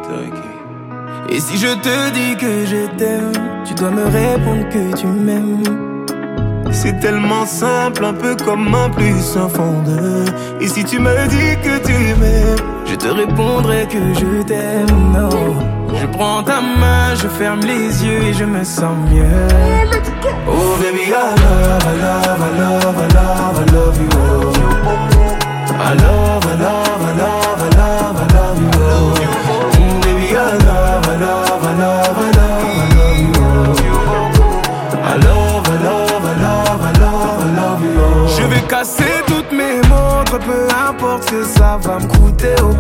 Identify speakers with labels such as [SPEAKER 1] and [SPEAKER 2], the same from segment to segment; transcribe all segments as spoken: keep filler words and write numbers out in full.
[SPEAKER 1] Et si je te dis que je t'aime, tu dois me répondre que tu m'aimes.
[SPEAKER 2] C'est tellement simple, un peu comme un plus un fond de. Et si tu me dis que tu m'aimes,
[SPEAKER 1] je te répondrai que je t'aime. Non. Je prends ta main, je ferme les yeux et je me sens mieux.
[SPEAKER 2] Oh baby, I love, I love, I love, I love, I love you. I love, I love, I love, I love, I love you. Mm, baby, I love, I love, I love, I love, I love you. I love, I love, I love, I love, I love you.
[SPEAKER 1] Je vais casser toutes mes montres, peu importe ce que ça va me coûter. Oh.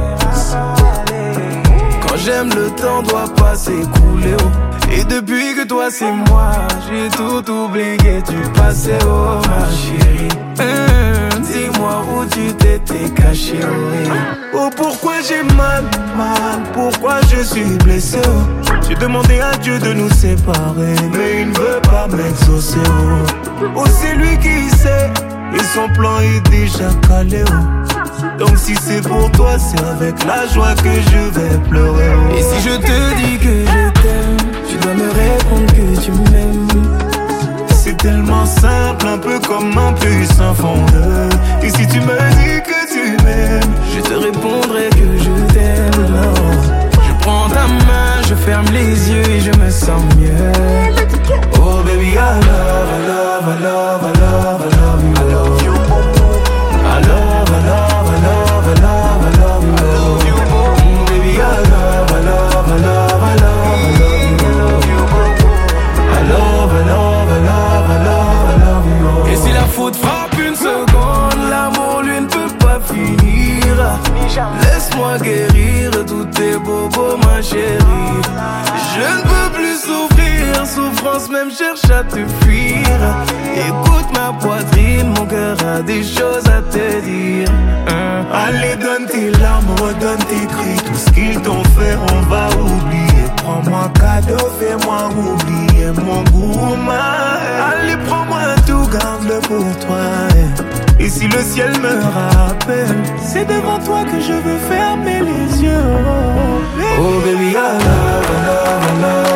[SPEAKER 1] Quand j'aime, le temps doit pas s'écouler. Oh. Et depuis que toi c'est moi, j'ai tout oublié du passé. Oh ma chérie, mmh, dis-moi où tu t'étais caché. Oh,
[SPEAKER 2] oh pourquoi j'ai mal, mal, pourquoi je suis blessé. Oh. J'ai demandé à Dieu de nous séparer, mais il ne veut pas m'exaucer. Oh, oh c'est lui qui sait, et son plan est déjà calé. Oh. Donc si c'est pour toi, c'est avec la joie que je vais pleurer. Oh.
[SPEAKER 1] Et si je te dis que je t'aime, tu dois me répondre que tu m'aimes.
[SPEAKER 2] C'est tellement simple, un peu comme un plus un fond de. Et si tu me dis que tu m'aimes,
[SPEAKER 1] je te répondrai que je t'aime. Non. Je prends ta main, je ferme les yeux et je me sens mieux.
[SPEAKER 2] Oh baby, I love, I love, I love, I love, I love you. I love you. I love, I love, I love, I love, I love you. I love you. Mm, baby, I love, I love, I love, I love, I love you. I love, I love, I love, I love, I love you.
[SPEAKER 1] Et si la faute frappe une seconde, l'amour lui ne peut pas finir. Laisse-moi guérir tous tes bobos, ma chérie. Je ne peux plus souffrir, souffrance même cherche à te fuir. Écoute ma poitrine, mon cœur a des choses à te dire.
[SPEAKER 2] hein. Allez donne tes larmes, redonne tes cris. Tout ce qu'ils t'ont fait on va oublier. Prends-moi cadeau, fais-moi oublier mon goût, ma. Allez prends-moi tout, garde-le pour toi. Et si le ciel me rappelle, c'est devant toi que je veux fermer les yeux. Oh baby, I love, I love, I love.